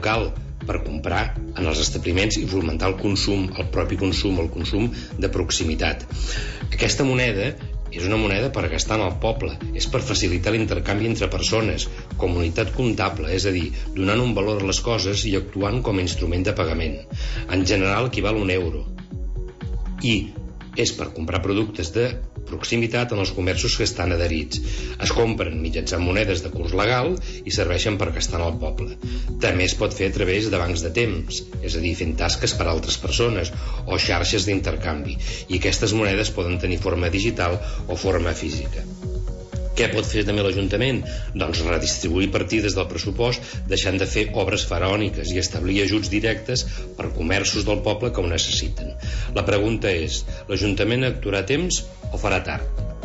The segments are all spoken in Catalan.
local per comprar en els establiments i fomentar el consum, el propi consum, el consum de proximitat. Aquesta moneda és una moneda per gastar en el poble, és per facilitar l'intercanvi entre persones, comunitat comptable, és a dir, donant un valor a les coses i actuant com a instrument de pagament. En general equival a €1. I és per comprar productes de proximitat en els comerços que estan adherits. Es compren mitjançant monedes de curs legal i serveixen per gastar en el poble. També es pot fer a través de bancs de temps, és a dir, fent tasques per a altres persones o xarxes d'intercanvi. I aquestes monedes poden tenir forma digital o forma física. Què pot fer també l'Ajuntament? Doncs redistribuir partides del pressupost deixant de fer obres faraòniques i establir ajuts directes per comerços del poble que ho necessiten. La pregunta és, l'Ajuntament actuarà a temps o farà tard?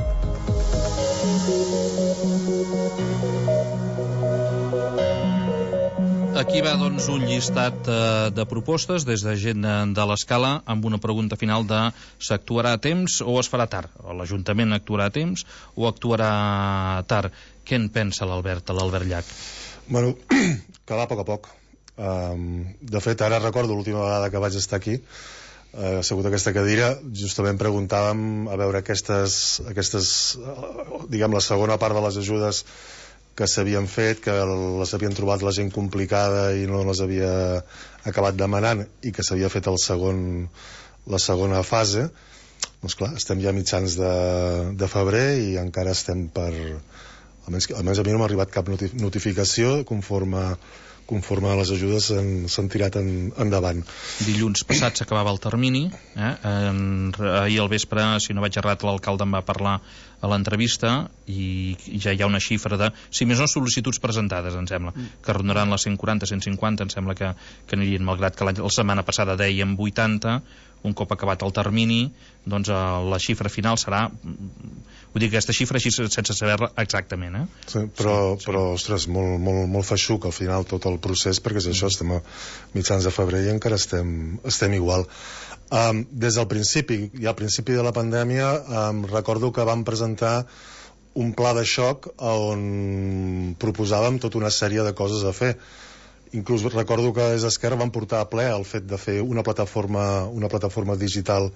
Aquí va, doncs, un llistat de propostes des de gent de l'Escala amb una pregunta final de s'actuarà a temps o es farà tard? L'Ajuntament actuarà a temps o actuarà tard? Què en pensa l'Albert Llach? Bueno, que va a poc. De fet, ara recordo l'última vegada que vaig estar aquí, assegut a aquesta cadira, justament preguntàvem a veure aquestes diguem, la segona part de les ajudes que s'havien fet, que les havien trobat la gent complicada i no les havia acabat demanant i que s'havia fet la segona fase. Doncs clar, estem ja a mitjans de febrer i encara estem per... Almenys a mi no m'ha arribat cap notificació conforme les ajudes s'han tirat endavant. Dilluns passat s'acabava el termini, ahir al vespre, si no vaig errat, l'alcalde em va parlar a l'entrevista i ja hi ha una xifra de, si més no, sol·licituds presentades, em sembla, que rondaran les 140, 150, em sembla que anirien, malgrat que la setmana passada dèiem 80, un cop acabat el termini, doncs la xifra final serà... Vull dir que aquesta xifra així sense saber-la exactament, Sí, però ostres, molt feixuc al final tot el procés, perquè és això, estem a mitjans de febrer i encara estem igual. Des del principi, i al principi de la pandèmia, recordo que vam presentar un pla de xoc on proposàvem tota una sèrie de coses a fer. Inclús recordo que des d'Esquerra vam portar a ple el fet de fer una plataforma digital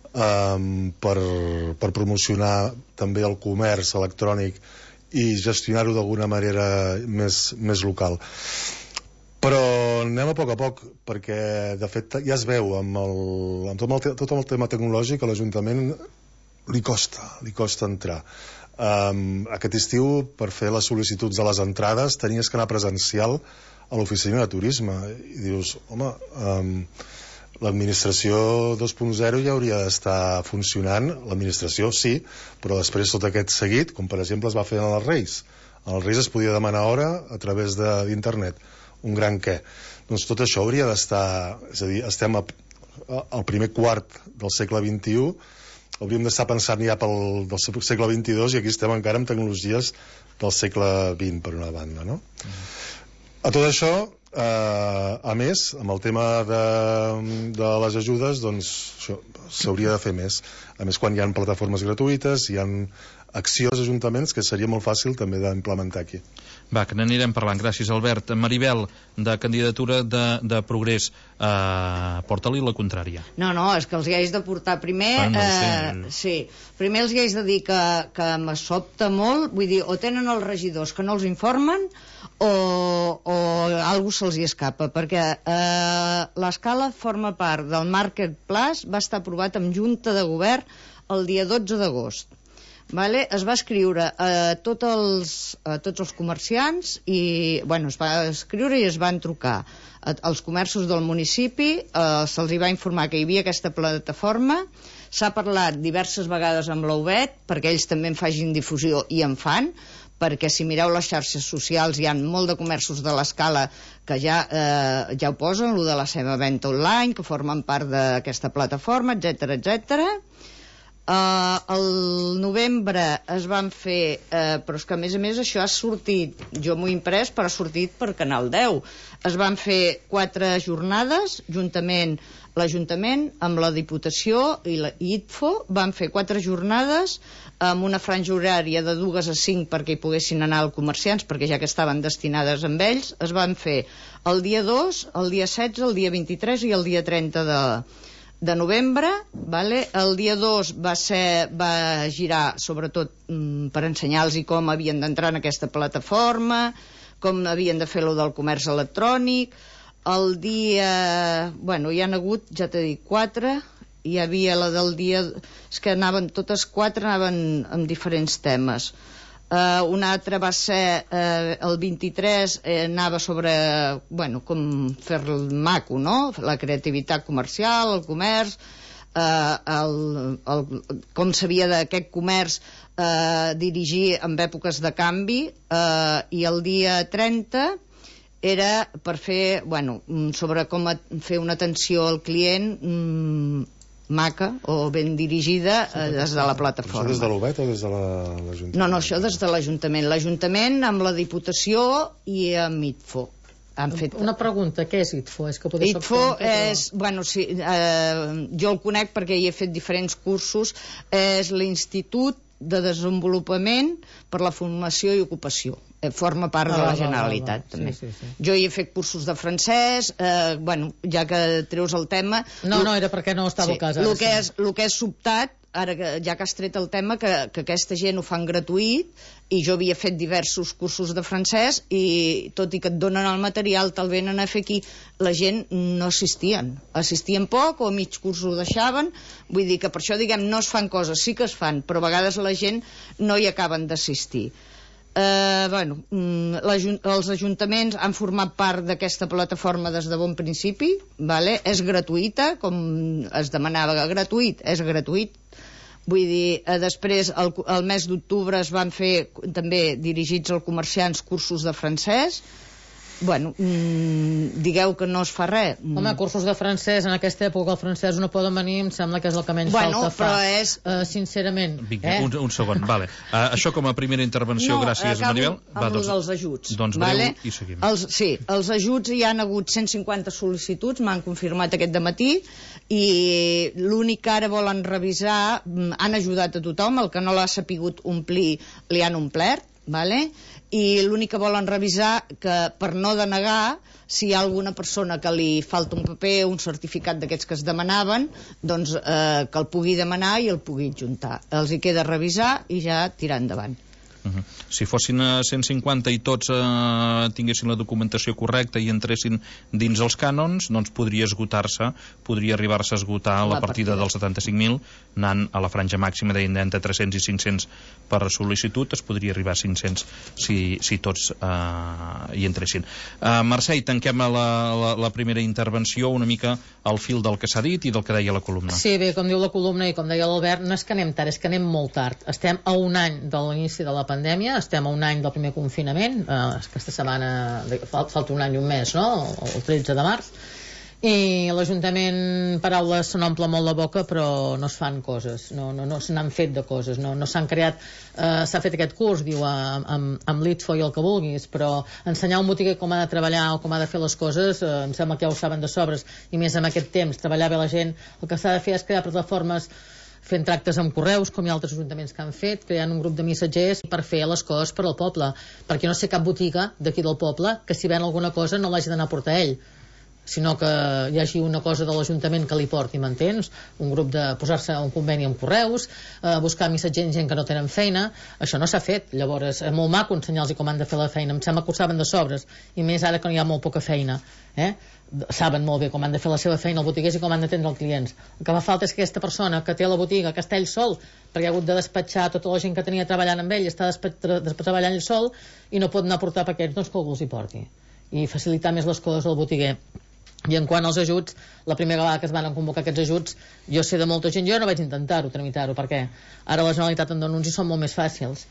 per promocionar també el comerç electrònic i gestionar-ho d'alguna manera més local. Però anem a poc, perquè de fet ja es veu amb tot el tema tecnològic a l'Ajuntament li costa entrar. Aquest estiu, per fer les sol·licituds de les entrades, tenies que anar presencial a l'oficina de turisme i dius, home, l'administració 2.0 ja hauria d'estar funcionant. L'administració sí, però després tot aquest seguit, com per exemple es va fer en els Reis. En els Reis es podia demanar hora a través d'internet. Un gran què. Doncs tot això hauria d'estar... És a dir, estem al primer quart del segle XXI, hauríem d'estar pensant ja del segle XXII i aquí estem encara amb tecnologies del segle XX, per una banda, no? A tot això, a més, amb el tema de les ajudes, doncs s'hauria de fer més. A més, quan hi ha plataformes gratuïtes, hi ha accions als ajuntaments que seria molt fàcil també d'implementar aquí. Va, que n'anirem parlant. Gràcies, Albert. Maribel, de candidatura de Progrés, porta-li la contrària. No, és que els hi haig de portar primer... Sí, primer els hi haig de dir que me sobta molt, vull dir, o tenen els regidors que no els informen o alguna cosa se'ls hi escapa, perquè l'Escala forma part del Market Plus, va estar aprovat amb Junta de Govern el dia 12 d'agost. Es va escriure a tots els comerciants i es va escriure i es van trucar als comerços del municipi, se'ls hi va informar que hi havia aquesta plataforma, s'ha parlat diverses vegades amb l'UBET perquè ells també en facin difusió i en fan, perquè si mireu les xarxes socials hi ha molt de comerços de l'Escala que ja ho posen, lo de la seva venda online, que formen part d'aquesta plataforma, etc. Al novembre es van fer, però és que a més això ha sortit, jo m'ho he imprès, però ha sortit per Canal 10. Es van fer 4 jornades, l'Ajuntament amb la Diputació i la ITFO van fer 4 jornades amb una franja horària de 2 a 5 perquè hi poguessin anar els comerciants, perquè ja que estaven destinades amb ells. Es van fer el dia 2, el dia 16, el dia 23 i el dia 30 de novembre, vale? El dia 2 va girar sobretot per ensenyar-los com havien d'entrar en aquesta plataforma, com havien de fer lo del comerç electrònic. El dia... Bueno, hi han hagut, ja t'he dit, 4. Hi havia la del dia... És que totes 4 anaven amb diferents temes. Una altra va ser el 23, anava sobre com fer-lo maco, no? La creativitat comercial, el comerç, com s'havia d'aquest comerç dirigir en èpoques de canvi, i el dia 30 era per fer sobre com fer una atenció al client maca o ben dirigida des de la plataforma. Això des de l'UBET o des de l'Ajuntament? No, això des de l'Ajuntament. L'Ajuntament amb la Diputació i amb ITFO. Una pregunta, què és ITFO? ITFO és, jo el conec perquè hi he fet diferents cursos, és l'Institut de Desenvolupament per la Formació i Ocupació. Forma part de la Generalitat, també. Sí. Jo hi he fet cursos de francès, ja que treus el tema... No, era perquè no estava al cas. El que és sobtat, ara ja que has tret el tema, que aquesta gent ho fan gratuït, i jo havia fet diversos cursos de francès, i tot i que et donen el material, te'l venen a fer aquí, la gent no assistien poc, o a mig curs ho deixaven. Vull dir que per això, no es fan coses, sí que es fan, però a vegades la gent no hi acaben d'assistir. Els ajuntaments han format part d'aquesta plataforma des de bon principi, és gratuïta, com es demanava, gratuït, és gratuït. Vull dir, després el mes d'octubre es van fer també dirigits als comerciants cursos de francès. Digueu que no es fa res. Home, cursos de francès, en aquesta època el francès no poden venir, em sembla que és el que menys falta fa. Sincerament. Vinga, un segon, vale. Això com a primera intervenció, gràcies, Maribel. Amb els ajuts. Doncs breu i seguim. Sí, els ajuts hi han hagut 150 sol·licituds, m'han confirmat aquest dematí, i l'únic que ara volen revisar, han ajudat a tothom, el que no l'ha sapigut omplir li han omplert, i l'únic que volen revisar, que per no denegar, si hi ha alguna persona que li falta un paper, un certificat d'aquests que es demanaven, doncs que el pugui demanar i el pugui adjuntar. Els hi queda revisar i ja tirar endavant. Si fossin 150 i tots tinguessin la documentació correcta i entressin dins els cànons, doncs podria arribar-se a esgotar la partida dels 75.000, anant a la franja màxima d'entre 300 i 500 per sol·licitud, es podria arribar a 500 si tots hi entressin. Mercè, tanquem la primera intervenció una mica al fil del que s'ha dit i del que deia la columna. Sí, bé, com diu la columna i com deia l'Albert, no és que anem tard, és que anem molt tard. Estem a un any de l'inici de la pandèmia, estem a un any del primer confinament, aquesta setmana falta un any i un mes, no? El 13 de març, i l'Ajuntament, paraules, se n'omple molt la boca, però no es fan coses, no se n'han fet de coses, no s'han creat, s'ha fet aquest curs, diu, amb l'ITFO i el que vulguis, però ensenyar un botiguer com ha de treballar o com ha de fer les coses, em sembla que ja ho saben de sobres, i més en aquest temps, treballar bé la gent, el que s'ha de fer és crear plataformes fent tractes amb correus, com hi ha altres ajuntaments que han fet, creant un grup de missatgers per fer les coses per al poble, perquè no sé cap botiga d'aquí del poble que si ven alguna cosa no l'hagi d'anar a portar ell, sinó que hi hagi una cosa de l'Ajuntament que li porti, m'entens? Un grup de posar-se un conveni amb correus, buscar missatgers, gent que no tenen feina, això no s'ha fet. Llavors és molt maco ensenyar-los com han de fer la feina, em sembla que ho saben de sobres, i més ara que hi ha molt poca feina, saben molt bé com han de fer la seva feina els botiguers i com han d'atendre els clients. El que fa falta és que aquesta persona que té la botiga, que està ell sol, perquè ha hagut de despatxar tota la gent que tenia treballant amb ell, està treballant ell sol i no pot anar a portar paquets, doncs que algú els hi porti i facilitar més les coses al botiguer. I en quant als ajuts, la primera vegada que es van convocar aquests ajuts, jo sé de molta gent, jo no vaig intentar-ho, tramitar-ho, perquè ara la Generalitat en dona uns i són molt més fàcils.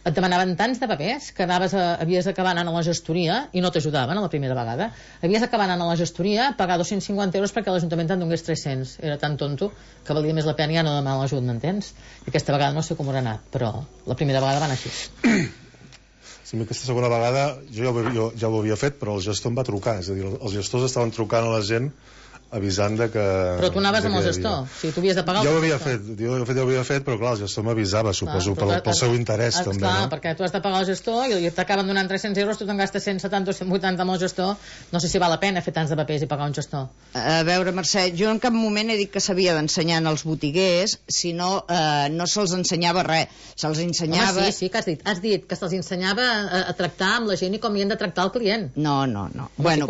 et demanaven tants de papers que havies d'acabar anant a la gestoria i no t'ajudaven a la primera vegada. Havies d'acabar anant a la gestoria, pagar 250 euros perquè l'Ajuntament te'n donés 300. Era tan tonto que valia més la pena ja no demanar l'ajut, m'entens? I aquesta vegada no sé com haurà anat, però la primera vegada va anar així. Sí, aquesta segona vegada jo ja ho havia fet, però el gestor em va trucar, és a dir, els gestors estaven trucant a la gent avisant de que... Però tu anaves amb el gestor, o sigui, tu havies de pagar... Jo ho havia fet, però clar, el gestor m'avisava, suposo, pel seu interès, també, clar, no? perquè tu has de pagar el gestor i t'acaben donant 300 euros, tu te'n gastes 170 o 180 amb el gestor, no sé si val la pena fer tants de papers i pagar un gestor. A veure, Mercè, jo en cap moment he dit que s'havia d'ensenyar als botiguers, si no, no se'ls ensenyava res, se'ls ensenyava... Home, sí, que has dit que se'ls ensenyava a tractar amb la gent i com hi han de tractar el client. No. Bueno,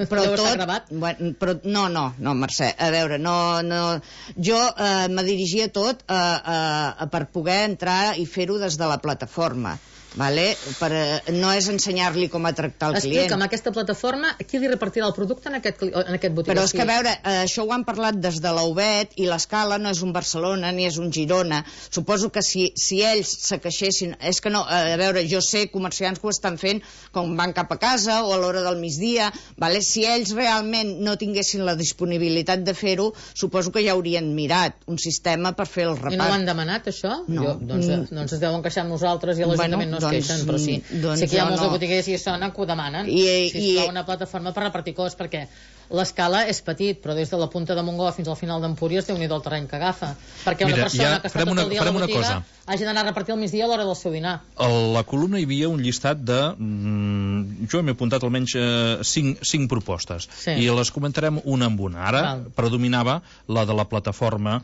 però no, Mercè, a veure, jo me dirigia tot per poder entrar i fer-ho des de la plataforma. Vale? No és ensenyar-li com a tractar el client. Explica'm, aquesta plataforma, qui li repartirà el producte en aquest botiguer? Però és que, a veure, això ho han parlat des de l'Ubet i l'Escala no és un Barcelona ni és un Girona. Suposo que si ells se queixessin... És que no, a veure, jo sé comerciants que ho estan fent quan van cap a casa o a l'hora del migdia, vale? Si ells realment no tinguessin la disponibilitat de fer-ho, suposo que ja haurien mirat un sistema per fer el repart. I no ho han demanat, això? No. Doncs es deuen queixar amb nosaltres i l'Ajuntament no queixen, però sí que hi ha molts botiguers i sona que ho demanen, sisplau, una plataforma per repartir coses, perquè l'Escala és petit, però des de la punta de Montgó fins al final d'Empúries déu-n'hi-do el terreny que agafa, perquè una persona que està tot el dia a la botiga hagi d'anar a repartir al migdia a l'hora del seu dinar. A la columna hi havia un llistat de... jo m'he apuntat almenys 5 propostes, i les comentarem una amb una. Ara predominava la de la plataforma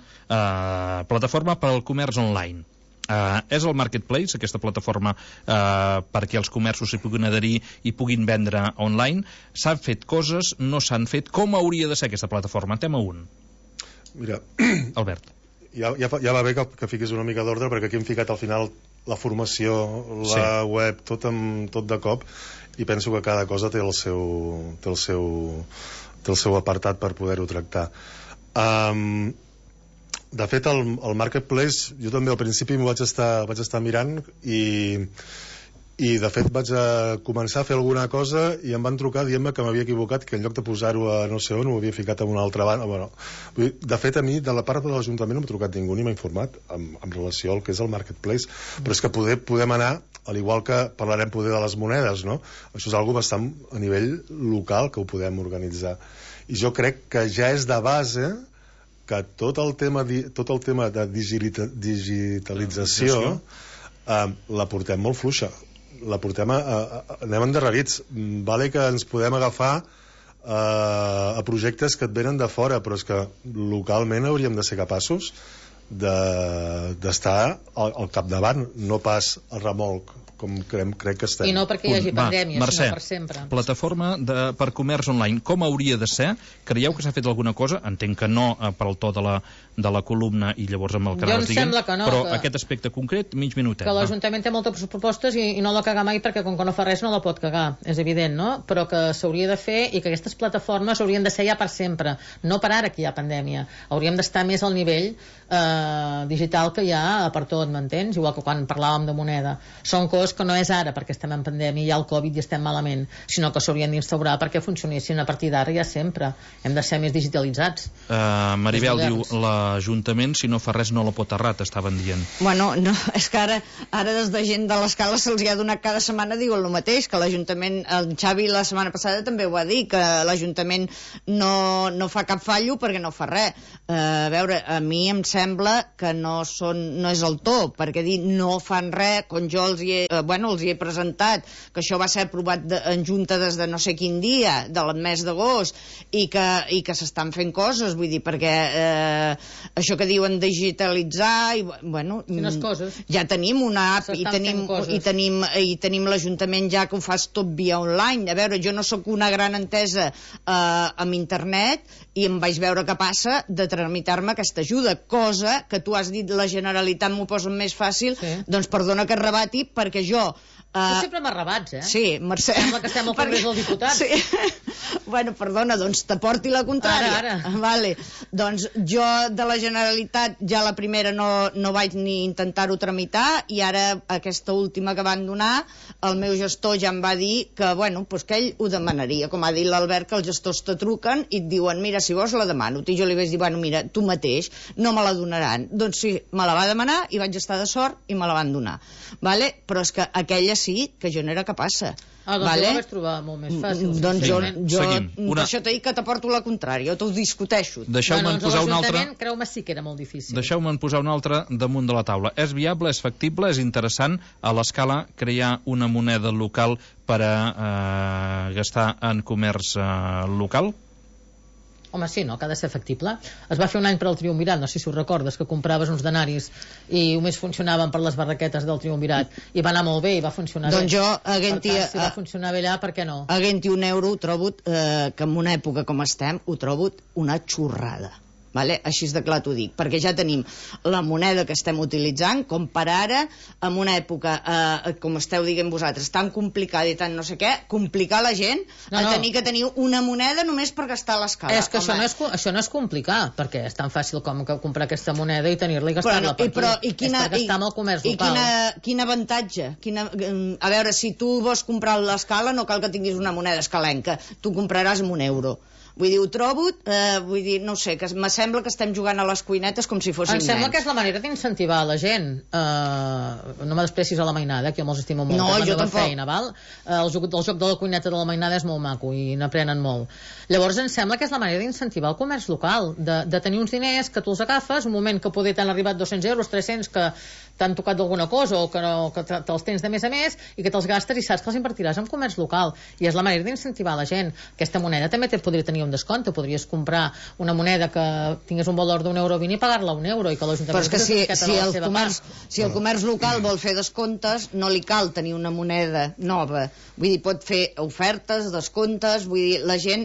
per al comerç online. És el Marketplace, aquesta plataforma perquè els comerços s'hi puguin adherir i puguin vendre online. S'han fet coses, no s'han fet. Com hauria de ser aquesta plataforma? Tema 1. Mira, Albert. Ja va bé que fiquis una mica d'ordre, perquè aquí hem ficat al final la formació, la web, tot de cop, i penso que cada cosa té el seu apartat per poder-ho tractar. De fet, el Marketplace, jo també al principi m'ho vaig estar mirant i de fet vaig començar a fer alguna cosa i em van trucar dient-me que m'havia equivocat, que en lloc de posar-ho a no sé on ho havia ficat a una altra banda. Bueno, de fet, a mi, de la part de l'Ajuntament no m'ha trucat ningú ni m'ha informat en relació al que és el Marketplace, però és que podem anar, al igual que parlarem poder de les monedes, no? Això és algo bastant a nivell local que ho podem organitzar. I jo crec que ja és de base que tot el tema de digitalització la portem molt fluixa, anem endarrerits. Vale que ens podem agafar a projectes que et venen de fora, però és que localment hauríem de ser capaços d'estar al capdavant, no pas al remolc com crec que estem. I no perquè hi hagi pandèmia, Mercè, sinó per sempre. Plataforma per comerç online, com hauria de ser? Creieu que s'ha fet alguna cosa? Entenc que no per al to de la columna i llavors amb el que anaves dient, però aquest aspecte concret, mig minutet. Que l'Ajuntament té moltes propostes i no la caga mai, perquè com que no fa res no la pot cagar, és evident, no? Però que s'hauria de fer i que aquestes plataformes haurien de ser ja per sempre, no per ara que hi ha pandèmia. Hauríem d'estar més al nivell digital que hi ha per tot, m'entens? Igual que quan parlàvem de moneda. Són coses que no és ara perquè estem en pandèmia, hi ha el Covid i estem malament, sinó que s'haurien d'instaurar perquè funcionessin a partir d'ara ja sempre. Hem de ser més digitalitzats. Maribel diu, l'Ajuntament si no fa res no la pot errar, t'estaven dient. Bueno, no, és que ara des de gent de l'Escala se'ls ha donat cada setmana diuen el mateix, que l'Ajuntament, el Xavi la setmana passada també ho va dir, que l'Ajuntament no fa cap fallo perquè no fa res. A veure, a mi em sembla que no és el to, perquè dir no fan res, quan jo els hi he presentat que això va ser aprovat en Junta des de no sé quin dia del mes d'agost i que s'estan fent coses, vull dir, perquè això que diuen digitalitzar i, bueno, ja tenim una app i tenim l'Ajuntament ja que ho fas tot via online. A veure, jo no sóc una gran entesa amb internet i em vaig veure què passa de tramitar-me aquesta ajuda, cosa que tu has dit la Generalitat m'ho posa més fàcil, doncs perdona que es rebati, perquè jo Tu sempre m'arrebats, Sí, Mercè. Sembla que estem al Congrés dels Diputats. Sí. Bueno, perdona, doncs t'aporti la contrària. Ara. Vale. Doncs jo de la Generalitat ja la primera no vaig ni intentar-ho tramitar, i ara aquesta última que van donar, el meu gestor ja em va dir que, bueno, pues que ell ho demanaria. Com ha dit l'Albert, que els gestors te truquen i et diuen, mira, si vols la demano. I jo li vaig dir, bueno, mira, tu mateix, no me la donaran. Doncs sí, me la va demanar i vaig estar de sort i me la van donar. Vale? Però és que aquella sí, que jo no era capaç. Doncs vale? jo ho vaig trobar molt més fàcil. Doncs jo Una... això t'he dit que t'aporto la contrària, t'ho discuteixo. Deixeu-me'n posar una altra... Creu-me, sí que era molt difícil. Deixeu-me'n posar una altra damunt de la taula. És viable, és factible, és interessant a l'escala crear una moneda local per a gastar en comerç local? Home, sí, no? Que ha de ser factible. Es va fer un any per al Triumvirat, no sé si ho recordes, que compraves uns denaris i només funcionaven per les barraquetes del Triumvirat, i va anar molt bé i va funcionar doncs bé. Jo, si va funcionar bé allà, per què no? Havent-hi €1 ho trobo, que en una època com estem, ho trobo una xorrada. Vale? Així de clar t'ho dic, perquè ja tenim la moneda que estem utilitzant, com per ara, en una època, com esteu dient vosaltres, tan complicada i tan no sé què, complicar la gent a tenir que tenir una moneda només per gastar a l'escala. És que això no és complicar, perquè és tan fàcil com que comprar aquesta moneda i tenir-la i gastar-la per aquí. És per gastar amb el comerç local. Quin avantatge? A veure, si tu vols comprar a l'escala, no cal que tinguis una moneda escalenca, tu compraràs amb €1. Vull dir, ho trobo, vull dir, no sé, que me sembla que estem jugant a les cuinetes com si fossin nens. Em sembla que és la manera d'incentivar la gent. No me desprecis a la mainada, que jo me'ls estimo molt. No, jo tampoc. Feina, val? El joc de la cuineta de la mainada és molt maco i n'aprenen molt. Llavors em sembla que és la manera d'incentivar el comerç local, de tenir uns diners que tu els agafes, un moment que poder t'han arribat €200, 300, que t'han tocat d'alguna cosa o que te'ls tens de més a més i que te'ls gastes i saps que els invertiràs en comerç local. I és la manera d'incentivar la gent. Aquesta moneda també podria tenir un descompte, podries comprar una moneda que tingués un valor d'1,20 € i pagar-la €1 i que l'Ajuntament... Però és que si el comerç local vol fer descomptes, no li cal tenir una moneda nova. Vull dir, pot fer ofertes, descomptes, vull dir, la gent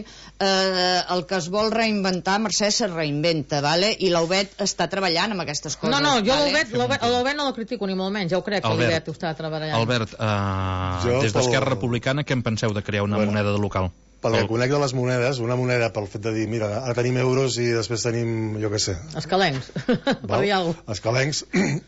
el que es vol reinventar, Mercè, se reinventa, vale? I l'Obet està treballant amb aquestes coses. No, jo l'Obet no la critico ni molt menys, ja ho crec que l'Obet ho està treballant. Albert, des d'Esquerra Republicana, què en penseu de crear una moneda de local? Pel que conec de les monedes, una moneda pel fet de dir, mira, ara tenim euros i després tenim, jo què sé... Escalencs, per dir alguna cosa. Escalencs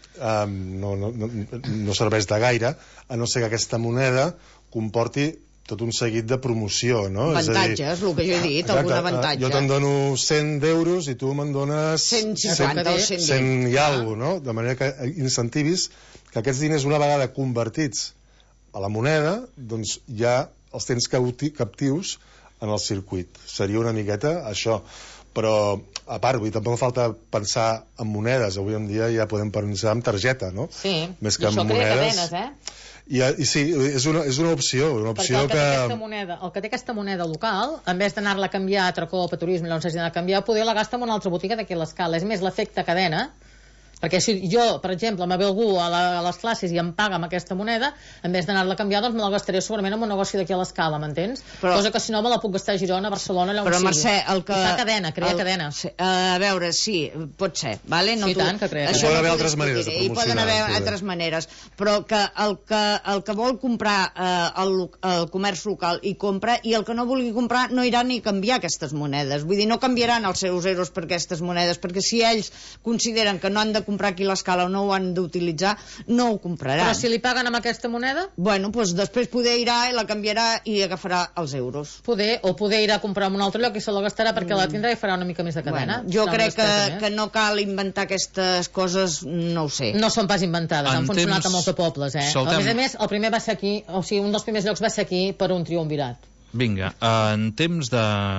no serveix de gaire, a no ser que aquesta moneda comporti tot un seguit de promoció, no? Avantatges, el que jo he dit, algun avantatge. Jo te'n dono 100 € i tu me'n dones 150 o 100 i alguna cosa, no? De manera que incentivis que aquests diners, una vegada convertits a la moneda, doncs ja els tens captius en el circuit. Seria una miqueta això. Però, a part, tampoc falta pensar en monedes. Avui en dia ja podem pensar en targeta, no? Sí, més que i això en crea monedes. cadenes, I sí, és una opció. Perquè el que té aquesta moneda local, en vez d'anar-la a canviar a Tracó o a Turisme, no s'hagi d'anar a canviar, poder la gasta en una altra botiga d'aquí a l'escala. És més l'efecte cadena, perquè si jo, per exemple, me ve algú a les classes i em paga amb aquesta moneda, en vez d'anar-la a canviar, doncs me la gastaré segurament en un negoci d'aquí a l'escala, m'entens? Cosa que si no me la puc gastar a Girona, a Barcelona, allà on sigui. Però, Mercè, el que... Fa cadena, crea cadena. A veure, sí, pot ser, vale? Sí, tant, que crea cadena. Hi poden haver altres maneres de promocionar. Hi poden haver altres maneres, però que el que vol comprar el comerç local i compra, i el que no vulgui comprar no irà ni a canviar aquestes monedes. Vull dir, no canviaran els seus euros per aquestes monedes, perquè si ells consideren que no han de comprar aquí l'escala o no ho han d'utilitzar, no ho compraran. Però si li paguen amb aquesta moneda? Bueno, doncs després poder irà i la canviarà i agafarà els euros. Poder irà a comprar en un altre lloc i se la gastarà perquè la tindrà i farà una mica més de cadena. Bueno, jo crec que no cal inventar aquestes coses, no ho sé. No són pas inventades, han funcionat a molts pobles, A més, el primer va ser aquí, o sigui, un dels primers llocs va ser aquí per un triumvirat. Vinga, en temps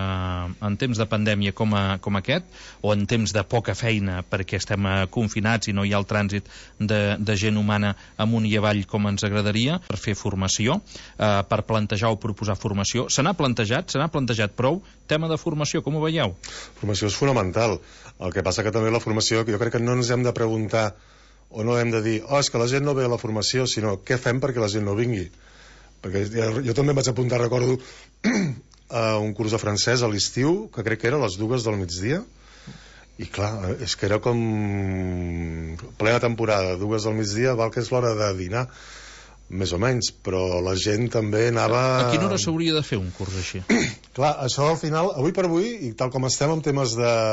de pandèmia com aquest, o en temps de poca feina perquè estem confinats i no hi ha el trànsit de gent humana amunt i avall com ens agradaria, per fer formació, per plantejar o proposar formació, s'ha plantejat prou tema de formació, com ho veieu? Formació és fonamental. El que passa que també la formació, jo crec que no ens hem de preguntar o no hem de dir, és que la gent no ve a la formació, sinó què fem perquè la gent no vingui. Perquè jo també em vaig apuntar, recordo, a un curs de francès a l'estiu, que crec que era a les 2 del migdia, i clar, és que era com plena temporada, 2 del migdia, val que és l'hora de dinar, més o menys, però la gent també anava... A quina hora s'hauria de fer un curs així? Clar, això al final, avui per avui, i tal com estem en temes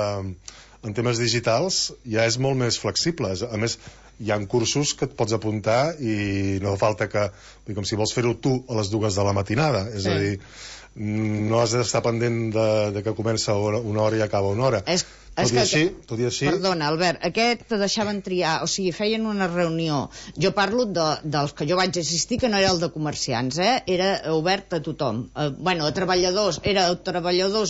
digitals, ja és molt més flexible. A més, hi ha cursos que et pots apuntar i no falta que... com si vols fer-ho tu a les 2 de la matinada. És a dir, no has d'estar pendent de que comença una hora i acaba una hora. Tot i així... Perdona, Albert, aquest te deixaven triar, o sigui, feien una reunió. Jo parlo dels que jo vaig assistir, que no era el de comerciants, era obert a tothom. A treballadors, era treballadors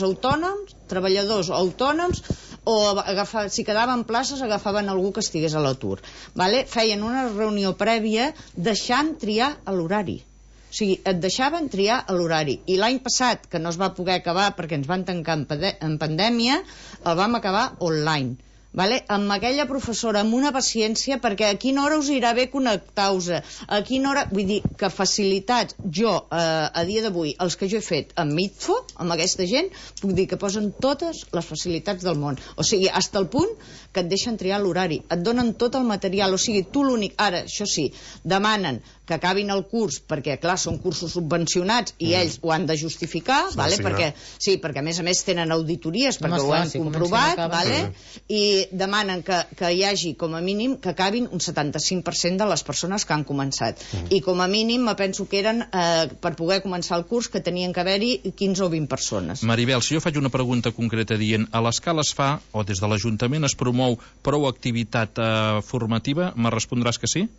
autònoms, o si quedaven places agafaven algú que estigués a l'atur. Feien una reunió prèvia deixant triar a l'horari. O sigui, et deixaven triar a l'horari. I l'any passat, que no es va poder acabar perquè ens van tancar en pandèmia, el vam acabar online. Amb aquella professora, amb una paciència, perquè a quina hora us irà bé connectar-vos, a quina hora... Vull dir, que facilitats, jo, a dia d'avui, els que jo he fet amb Mitfo, amb aquesta gent, puc dir que posen totes les facilitats del món. O sigui, fins al punt que et deixen triar l'horari, et donen tot el material, o sigui, tu l'únic... Ara, això sí, demanen que acabin el curs, perquè, clar, són cursos subvencionats i ells ho han de justificar, perquè a més tenen auditories, perquè ho han comprovat, i demanen que hi hagi, com a mínim, que acabin un 75% de les persones que han començat. I com a mínim, me penso que eren, per poder començar el curs, que tenien que haver-hi 15 o 20 persones. Maribel, si jo faig una pregunta concreta dient a l'escala es fa, o des de l'Ajuntament es promou prou activitat formativa, me respondràs que sí?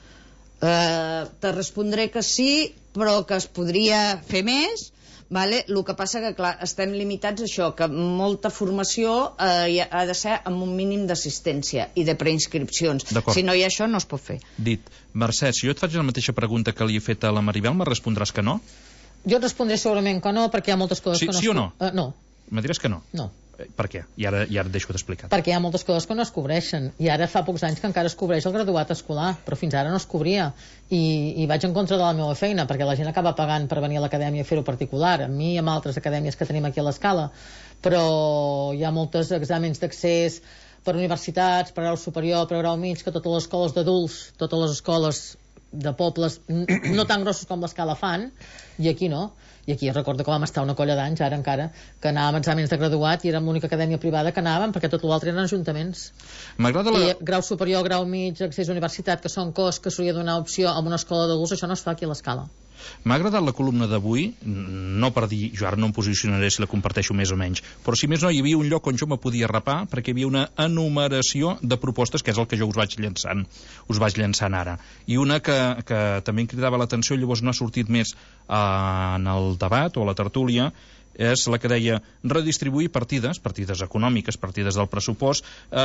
Te respondré que sí, però que es podria fer més. El que passa que, clar, estem limitats a això, que molta formació ha de ser amb un mínim d'assistència i de preinscripcions. Si no hi ha això, no es pot fer. Dit. Mercè, si jo et faig la mateixa pregunta que li he fet a la Maribel, me respondràs que no? Jo et respondré segurament que no, perquè hi ha moltes coses que no... Sí o no? No. Me diràs que no? No. Per què? I ara et deixo d'explicar. Perquè hi ha moltes coses que no es cobreixen. I ara fa pocs anys que encara es cobreix el graduat escolar, però fins ara no es cobria. I vaig en contra de la meva feina, perquè la gent acaba pagant per venir a l'acadèmia a fer-ho particular, a mi i a altres acadèmies que tenim aquí a l'Escala. Però hi ha molts exàmens d'accés per universitats, per grau superior, per grau mig, que totes les escoles d'adults, totes les escoles de pobles no tan grossos com l'Escala fan, i aquí no. I aquí recordo que vam estar una colla d'anys, ara encara, que anàvem a exàmens de graduat i érem l'única acadèmia privada que anàvem, perquè tot l'altre eren ajuntaments. I grau superior, grau mig, accés a universitat, que són cos que s'hauria de donar opció a una escola d'adults, això no es fa aquí a l'Escala. M'ha agradat la columna d'avui, no per dir, jo ara no em posicionaré si la comparteixo més o menys, però si més no hi havia un lloc on jo me podia rapar, perquè hi havia una enumeració de propostes, que és el que jo us vaig llançant ara. I una que també em cridava l'atenció, llavors no ha sortit més en el debat o a la tertúlia, és la que deia redistribuir partides econòmiques, partides del pressupost,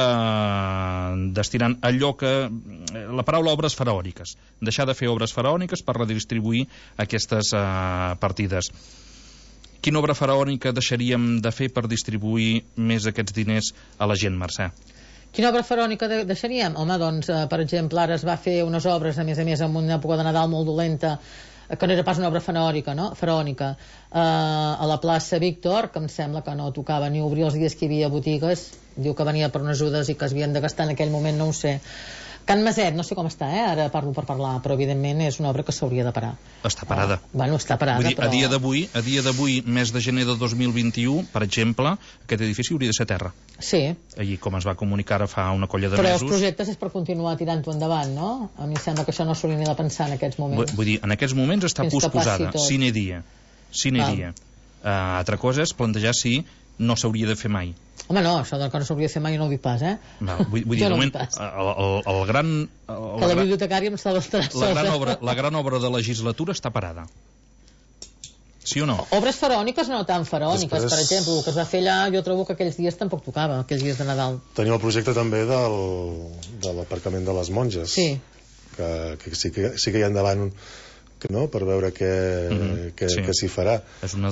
destinant allò que... la paraula obres faraòniques. Deixar de fer obres faraòniques per redistribuir aquestes partides. Quina obra faraònica deixaríem de fer per distribuir més aquests diners a la gent, Mercè? Quina obra faraònica deixaríem? Home, doncs, per exemple, ara es va fer unes obres, a més en una època de Nadal molt dolenta, que no era pas una obra faraònica, a la plaça Víctor, que em sembla que no tocava ni obrir els dies que hi havia botigues, diu que venia per unes ajudes i que es havien de gastar en aquell moment, no ho sé. Can Maset, no sé com està, ara parlo per parlar, però evidentment és una obra que s'hauria de parar. Està parada. Està parada, vull dir, però... A dia d'avui, mes de gener de 2021, per exemple, aquest edifici hauria de ser terra. Sí. Ahir, com es va comunicar ara fa una colla de mesos... Però els projectes és per continuar tirant-ho endavant, no? A mi sembla que això no s'hauria ni de pensar en aquests moments. Vull dir, en aquests moments està posposada, sine dia. Altra cosa és plantejar si no s'hauria de fer mai. Home, no, això que no s'hauria de fer mai no ho dic pas, Vull dir, de moment, el gran... Que la bibliotecària em estava estarà sola. La gran obra de legislatura està parada. Sí o no? Obres faraòniques no tan faraòniques. Per exemple, el que es va fer allà, jo trobo que aquells dies tampoc tocava, aquells dies de Nadal. Tenim el projecte també de l'aparcament de les monges. Sí. Que sí que hi ha endavant per veure què s'hi farà. És un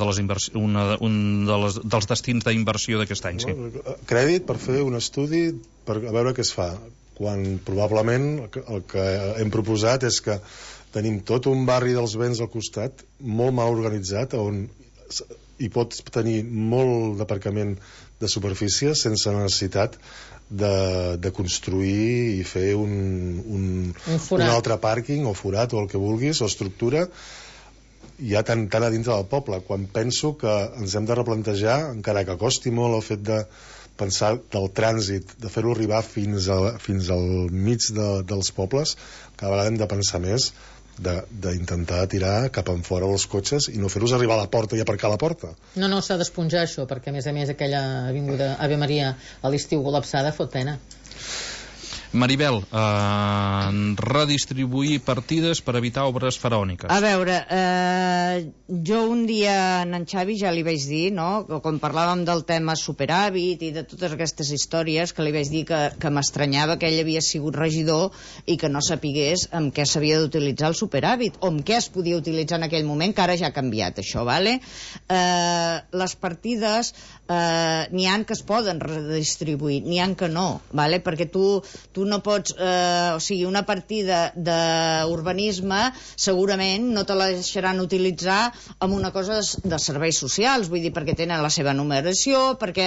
dels destins d'inversió d'aquest any, sí. Crèdit per fer un estudi per veure què es fa, quan probablement el que hem proposat és que tenim tot un barri dels Vents al costat molt mal organitzat, on i pots tenir molt d'aparcament de superfície sense necessitat de construir i fer un altre pàrquing o forat o el que vulguis, o estructura ja tan a dintre del poble, quan penso que ens hem de replantejar, encara que costi molt el fet de pensar del trànsit, de fer-ho arribar fins al mig dels pobles, cada vegada hem de pensar més d'intentar tirar cap enfora els cotxes i no fer-los arribar a la porta i aparcar a la porta. No, s'ha d'esponjar això, perquè a més aquella avinguda Ave Maria a l'estiu col·lapsada fot pena. Maribel, redistribuir partides per evitar obres faraòniques. A veure, jo un dia en Xavi ja li vaig dir, no?, quan parlàvem del tema superàvit i de totes aquestes històries, que li vaig dir que m'estranyava que ell havia sigut regidor i que no sapigués amb què s'havia d'utilitzar el superàvit, o amb què es podia utilitzar en aquell moment, que ara ja ha canviat això, vale? Les partides n'hi ha que es poden redistribuir, n'hi ha que no, vale? Perquè tu no pots, o sigui, una partida d'urbanisme segurament no te la deixaran utilitzar amb una cosa de serveis socials, vull dir, perquè tenen la seva numeració, perquè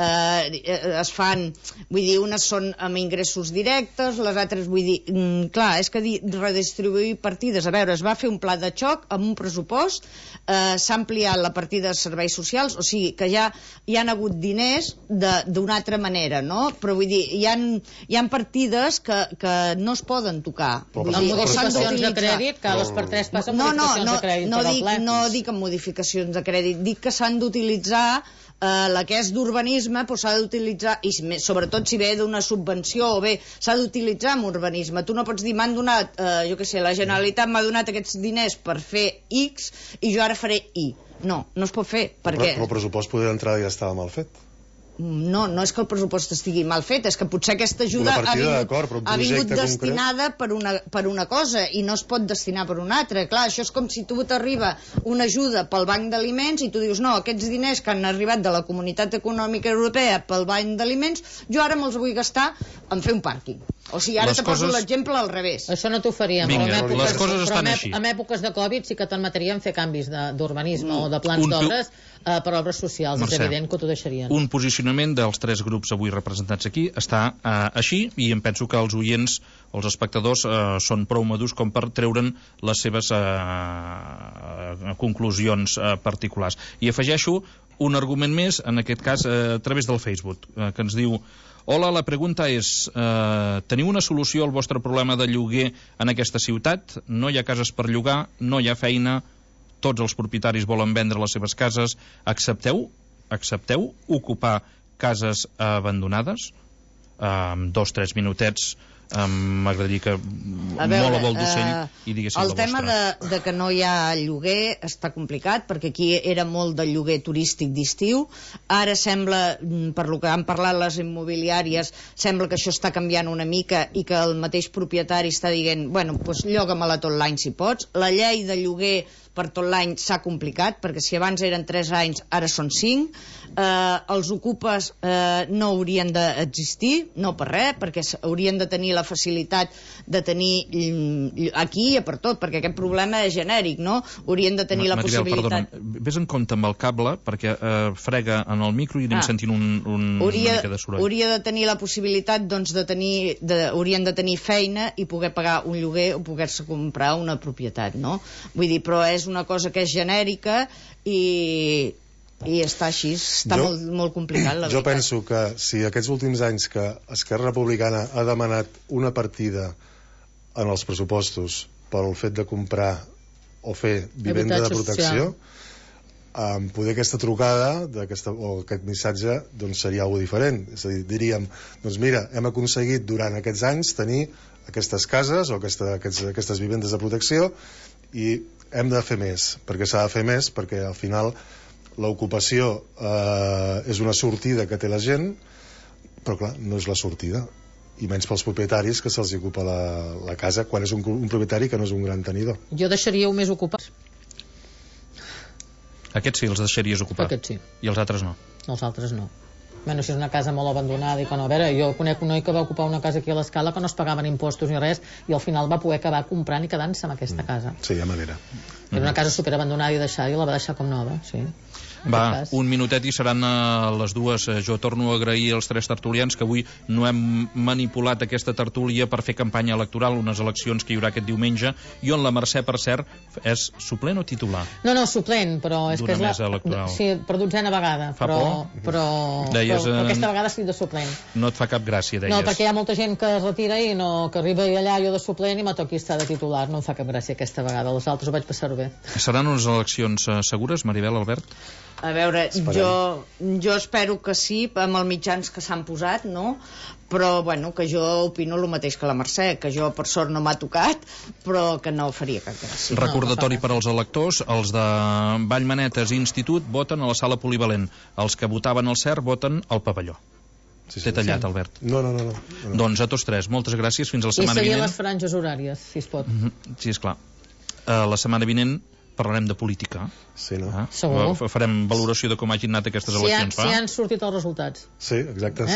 es fan, vull dir, unes són amb ingressos directes, les altres, vull dir, clar, és que redistribuir partides, a veure, es va fer un pla de xoc amb un pressupost, s'ha ampliat la partida de serveis socials, o sigui, que ja hi han hagut diners d'una altra manera, no? Però vull dir, hi ha partides que no es poden tocar. Amb modificacions de crèdit, cada 2 per 3 passen modificacions de crèdit. No dic amb modificacions de crèdit, dic que s'han d'utilitzar la que és d'urbanisme, però s'ha d'utilitzar, i sobretot si ve d'una subvenció o bé, s'ha d'utilitzar en urbanisme. Tu no pots dir, m'han donat, jo què sé, la Generalitat m'ha donat aquests diners per fer X i jo ara faré Y. No es pot fer, perquè... Però el pressupost poder d'entrada ja estava mal fet. No és que el pressupost estigui mal fet, és que potser aquesta ajuda ha vingut destinada per una cosa i no es pot destinar per una altra. Clar, això és com si tu t'arriba una ajuda pel Banc d'Aliments i tu dius, no, aquests diners que han arribat de la Comunitat Econòmica Europea pel Banc d'Aliments, jo ara me'ls vull gastar en fer un pàrquing. O sigui, ara te poso l'exemple al revés. Això no t'ho faríem. Vinga, les coses estan així. En èpoques de Covid sí que t'admetiríem fer canvis d'urbanisme o de plans d'obres per obres socials. És evident que t'ho deixarien. Un posicionament dels 3 grups avui representats aquí està així, i em penso que els oients, els espectadors, són prou madurs com per treure'n les seves conclusions particulars. I afegeixo un argument més, en aquest cas a través del Facebook, que ens diu: hola, la pregunta és, teniu una solució al vostre problema de lloguer en aquesta ciutat? No hi ha cases per llogar, no hi ha feina, tots els propietaris volen vendre les seves cases. Accepteu ocupar cases abandonades? 2-3 minutets, m'agradaria que molt a vol d'ocell i diguéssim la vostra. El tema de que no hi ha lloguer està complicat, perquè aquí era molt de lloguer turístic d'estiu. Ara sembla, per lo que han parlat les immobiliàries, sembla que això està canviant una mica i que el mateix propietari està dient, bueno, doncs lloga-me-la tot l'any si pots. La llei de lloguer per tot l'any s'ha complicat, perquè si abans eren 3 anys, ara són 5. Els ocupes no haurien d'existir, no per res, perquè haurien de tenir la facilitat de tenir aquí i per tot, perquè aquest problema és genèric, no? Haurien de tenir la possibilitat... Perdona, vés en compte amb el cable, perquè frega en el micro i anem sentint una mica de soroll. Hauria de tenir la possibilitat, doncs, haurien de tenir feina i poder pagar un lloguer o poder-se comprar una propietat, no? Vull dir, però és una cosa que és genèrica i està així, està molt complicat, la veritat. Jo penso que si aquests últims anys que Esquerra Republicana ha demanat una partida en els pressupostos pel fet de comprar o fer vivenda de protecció, poder aquesta trucada o aquest missatge doncs seria alguna diferent. És a dir, diríem, doncs mira, hem aconseguit durant aquests anys tenir aquestes cases o aquestes vivendes de protecció i hem de fer més, perquè s'ha de fer més, perquè al final l'ocupació és una sortida que té la gent, però clar, no és la sortida, i menys pels propietaris que se'ls ocupa la casa quan és un propietari que no és un gran tenidor. Jo deixaríeu més ocupats. Aquests sí, els deixaries ocupar. Aquests sí. I els altres no? Els altres no. Bueno, si és una casa molt abandonada i que no... A veure, jo conec un noi que va ocupar una casa aquí a l'Escala que no es pagaven impostos ni res i al final va poder acabar comprant i quedant-se en aquesta casa. Sí, hi ha manera. Era una casa superabandonada i deixada i la va deixar com nova, sí. Va, un minutet i seran les dues. Jo torno a agrair als tres tertulians que avui no hem manipulat aquesta tertúlia per fer campanya electoral, unes eleccions que hi haurà aquest diumenge, i on la Mercè, per cert, és suplent o titular? No, suplent, però és que és mesa electoral. Sí, per 12a vegada. Fa por? Però aquesta vegada estic de suplent. No et fa cap gràcia, deies. No, perquè hi ha molta gent que es retira i que arriba allà jo de suplent i me toqui estar de titular. No em fa cap gràcia aquesta vegada. Les altres ho vaig passar bé. Seran unes eleccions segures, Maribel, Albert? A veure, jo espero que sí, amb els mitjans que s'han posat, no? Però, bueno, que jo opino el mateix que la Mercè, que jo, per sort, no m'ha tocat, però que no faria cap gràcia. Recordatori per als electors, els de Vallmanetes i Institut voten a la sala polivalent. Els que votaven al CERT voten al pavelló. T'he tallat, Albert. No. Doncs a tots tres, moltes gràcies, fins la setmana vinent. I seguir les franges horàries, si es pot. Sí, esclar. La setmana vinent parlarem de política. Sí, no? Segur. Farem valoració de com hagin anat aquestes eleccions. Si han sortit els resultats. Sí, exacte.